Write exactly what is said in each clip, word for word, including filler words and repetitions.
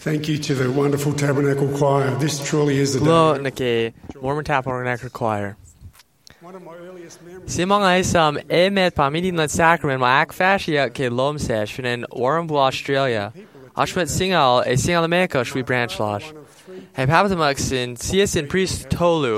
Thank you to the wonderful Tabernacle Choir. This truly is the Glo day. na ke Mormon Tabernacle Choir. One of my earliest memories Si mga isam emet pamidin na sacrament ma ak fascia ke lom sesh fin Warrnambool, Australia. Ashwet singal e singal America shwi branch losh. Hey papatamuk sin sias in priest tolu.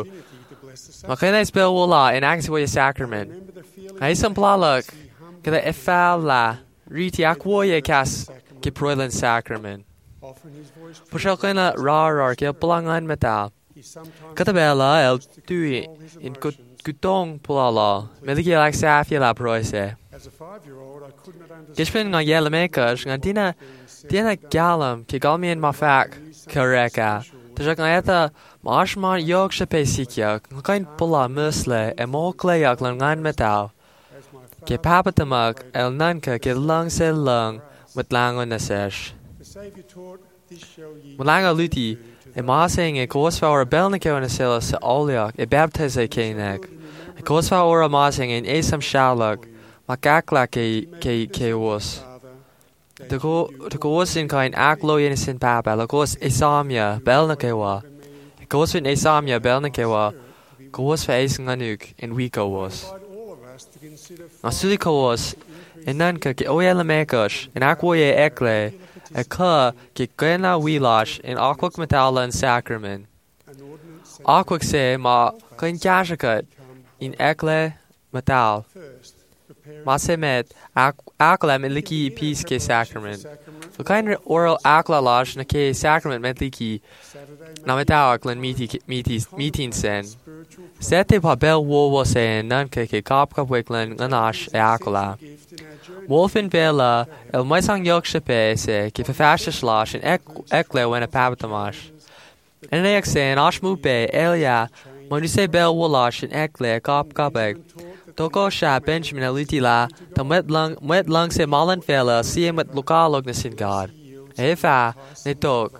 Makina spell wala in akwa sacrament. Ay isam plaluk kada efal la riti akwoye kas ke proilen sacrament. often his voice Pushalkina rar ar ke plangan metal. he sometimes Katabella el tui in gutong pulala. Meliki like safia la proise. as a five-year-old I could not understand Gishpin nga yela mekas nga tina tina galam ke galmi in mafak kareka. Tajak nga eta maashman yok shape sikya. Kain pula musle e mo kleyak lang ngan metal. as my father, Ke papatamag el nanka ke lung se lung mit langon na sesh. the Saviour taught, this shall ye Mulanga luti e maasing e kosva ora belnike on a sila sa oliak e baptize kenek. E kosva ora maasing in esam shalak makakla ke ke ke was. Father, De ko de kos in kain aklo in sin papa la kos esamia belnike wa. E kos in esamia belnike wa. Kos fa esing anuk in wiko was. invite all of us to consider Asuli kos en nanka ke oyela mekosh en akwoye ekle e ka ke kena wilash in akwak metala and sacrament. an ordinance set Akwak se ma kain kashakat in ekle metal. first, preparing Ma se met akla meliki peace ke sacrament. sacrament So kain oral akla lash na ke sacrament metliki Saturday na metal aklan miti miti meeting sen. spiritual Sete pa bel wo wo se nanka ke kapka weklan ganash e akla. gift in our journey. Wolfen vela el maisang yok shape se ke fafasha slash en ek ekle wen a pabatamash. En ek se en ashmu be elia monu se bel wolash en ekle kap kapek. Toko sha Benjamin elitila ta met lung met lung se malan vela si met lokalog na sin God. Efa ne tok.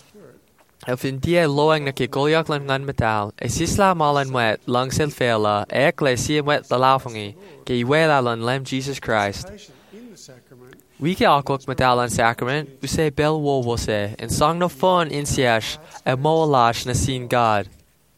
El fin die loang na ke golyak lang ngan metal. E sisla malan wet lung sel vela ekle si met la laufangi ke iwela lan lem Jesus Christ. In the sacrament, We ke akwak metal an sacrament, u se bel wo wo se, en sang no fun in siash, e mo lash na sin God.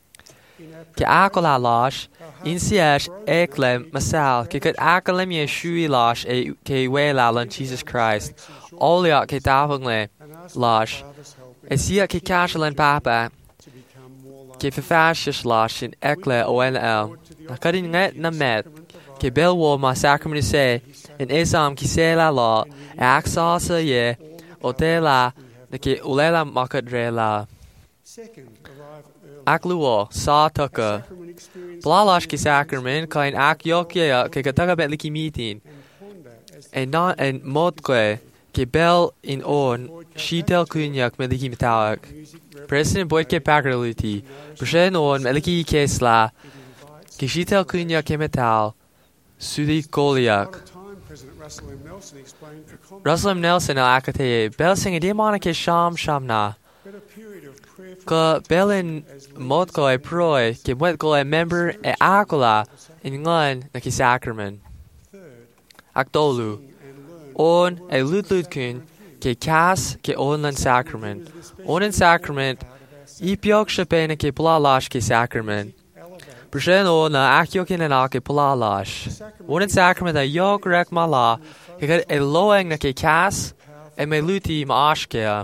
Ke akola lash, in siash ekle masal, ke kat akolem ye shui lash e ke we lan Jesus Christ. Olia ke tavangle lash, Father's help e sia ke kashalan papa, to become more like ke fafashish lash in ekle o en el. Na kadin net na met, ke bel wo ma sacrament se, in esam ki se la la, e aksasa ye, o te la, na ke ulela makadre la. second, arrive early. Akluo, sa tuka. Sacrament experience Blalash ki sacrament, kain ak yokye ke kataga bet liki meeting, and ponder as e na en modkwe, ke bel in on, shitel kunyak me liki metawak. President boyd ke pakarluti, preshen on me liki kesla, ke shitel kunyak ke metal, sudi goliak. At a time, President Russell M. Nelson explained for context Russell M. Nelson akate bel sing de mana ke sham shamna that a period of prayerful ka belin mod ko e proi ke wet ko e member e akola in ngan na ki sacrament third, aktolu and learn on e lutlut kun ke kas ke onlan sacrament onen sacrament ipiok shapena ke plalash ke sacrament elevate Preshen o na akyokin en ake plalash onen sacrament a yok rek mala ke kat e loeng na ke kas e me luti ma ashkea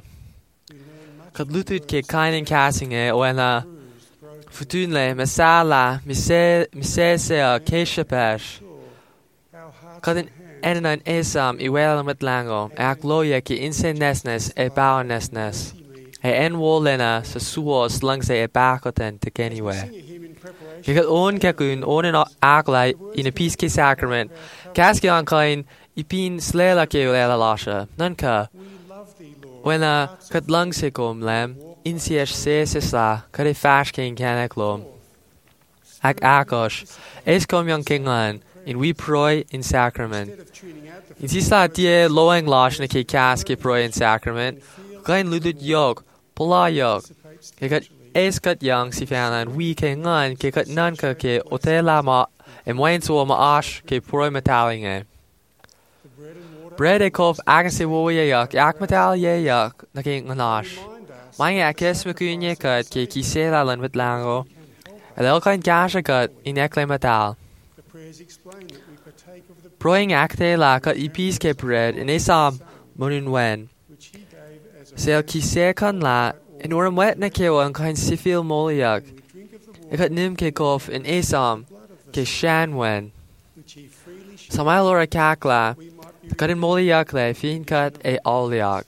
Kad lutut ke kainin casting e o ena futunle mesala mise mise se a keshapesh our hearts kadin enan esam iwela met lango ak loya ke insen nesnes e baonesnes e en wolena sa suos langs e bakoten te anyway sing a hymn in preparation ke kad on kakun on en akla in a peace ke sacrament kaski an kain ipin slela ke ulela lasha nanka we love thee Lord Wena kat lang se kom lem, in sies se se sla, kat e fash king canek lom. Ak akosh, es kom young king lan, in we proi in sacrament. instead of tuning out the In si sla die loeng lash na ke kas ke proi in sacrament, kain ludut yok, pula yok. Ke kat es kat young si fanan, we ke ngan, ke kat nan ka ke ote la ma, e mwain so ma ash ke proi metaling e. the bread and water Bread é cóp agus é bhóiaach ach metal éach na cé gnáis. Mai agus me cúine cud cé cí sé lelan mit lango. A leilcain gas a cud in eclé metal. Broing acte la cud i pís ce bread in ésam munun wen. Sel cí sé con la in or am wet na céo an cain sifil móliach. I cud nim ce cóp in ésom ce shan wen. Samail or a cacla cud in móliach le fin cud é áliach.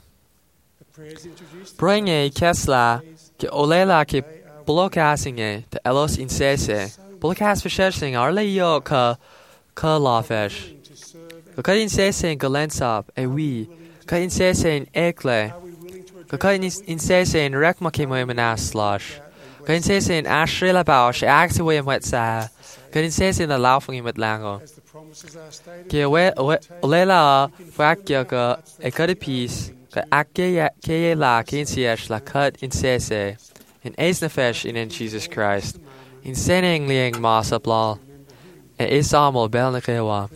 Broing é kesla ce olela ce blocasing te elos in sese. Blocas verschessing arle yo ka ka lafesh. Ka in sese in galensap e we. Ka in sese in ekle. Ka in in sese in rekma ke mo manas slash. Ka in sese in ashrila baush axe way wet sa. Ka in sese in the laufing mit lango. Ke we olela fakya ka e cut a piece. Ka akke ke la ke in cs la cut in sese. In eisnafesh in in Jesus Christ. In senning liang masa bla. E isamo bel na kewa.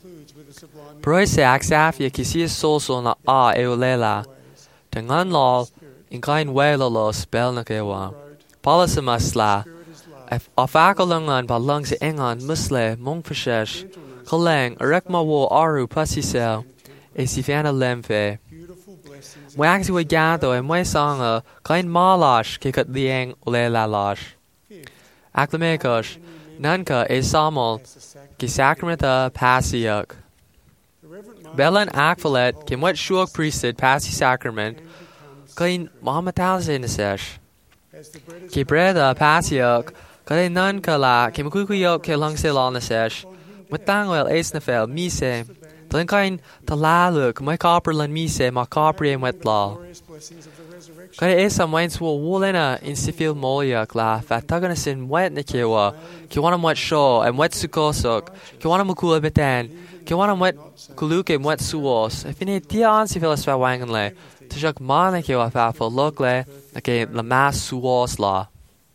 Broise axafia kisia solso na a eulela. Tengan lol in kain wela los bel na kewa. Palasimasla. Afakalungan ba lungs engan musle mongfashesh. Koleng arekma wo aru pasisel. E sifana lemfe. Mwaxi we gado e mwe sanga kain malash ke kat liang ulela lash. Aklamekos nanka e samol ki sacramenta pasiak. Belan akvalet ki mwet shuak priesthood pasi sacrament kain mahamatals in sesh. Ki breda pasiak kain nanka la ki mkukuyok ke langse la sesh. Mwetangwel esnafel mise. Dlen kain talaluk my copper lan mise ma copri wet law. Kaya esa mwain swo wolena in sifil molyak la fatagana sin wet na kiwa. Kiwana mwet shaw and wet sukosok. Kiwana mukula betan. Kiwana mwet kuluke mwet suos. If in tia an sifil swa wanganle. Tishak ma na kiwa fafo lokle na ke la mas suos la.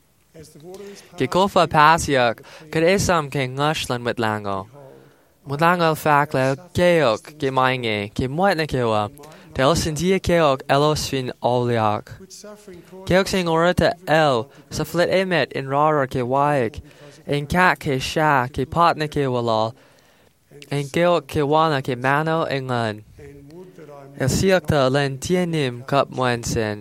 Ki kofa pasyak kaya esam ke ngashlan wet lango. Mudangal fakle keok ke mainge ke mwet na kiwa. Te elsin dia keok elos fin oliak. Keok sing orata el sa flit emet in rara ke waik. In kat ke sha ke patna ke walal. In keok ke wana ke mano engan. El siakta len tienim kap mwensen.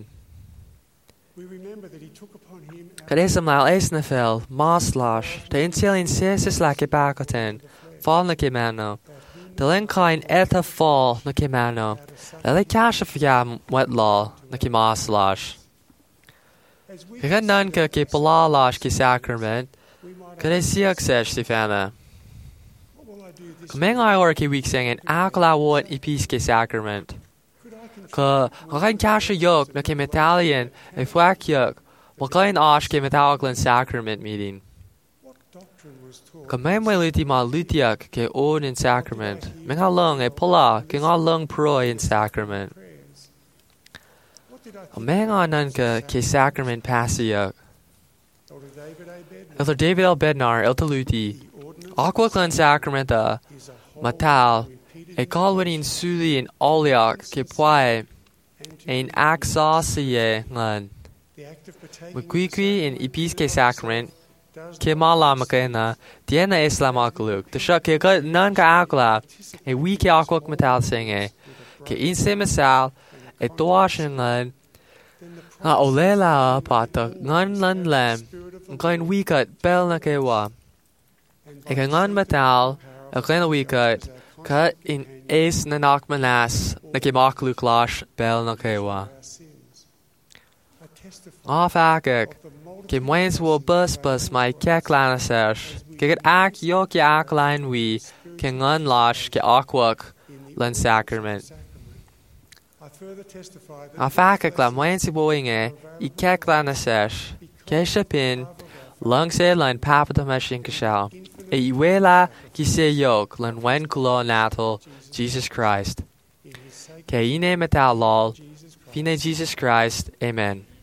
Kadesam lal esnafel maslash. Te insilin sesis la ke bakoten. Fall na ke mano. De len kain eta fall na ke mano. Le cash of yam wet law na ke maslash. Kaya nanka ke palalash ke sacrament. Kaya siak sesh sifana. Kameng I or ke week singing akla wot ipis ke sacrament. Ka kain cash yok na ke metallian e fuak yok. Well kain ash ke metallian sacrament meeting. Kameng may luti ma lutiak ke on in sacrament. Meng ha lung e pula ke nga lung proi in sacrament. Kameng ha nanka ke sacrament pasiak. Elder David L. Bednar el taluti. Aquaklan sacramenta matal e kalwin suli in oliak ke poe in axasiye ngan. Mukwi in ipis ke sacrament. Ke mala makena tiena islamakuluk the shak ke nan ka akla e we ke akwak metal singe ke inse mesal e toashingan na olela pata ngan lan lem ngan we cut bel na ke wa e ke ngan metal e ke we cut cut in es na nakmanas na ke makuluk lash bel na ke wa afakek ke mwens wo bus bus my kek lana sesh. Ke get ak yo ke ak line we ke ngun lash ke akwak lan sacrament. A fakak la mwens boinge I kek lana sesh. Ke shapin lung se lan papata meshin kashal. E iwela ki se yok lan wen kulo natal Jesus Christ. Ke ine metal lol. Fine Jesus Christ. Amen.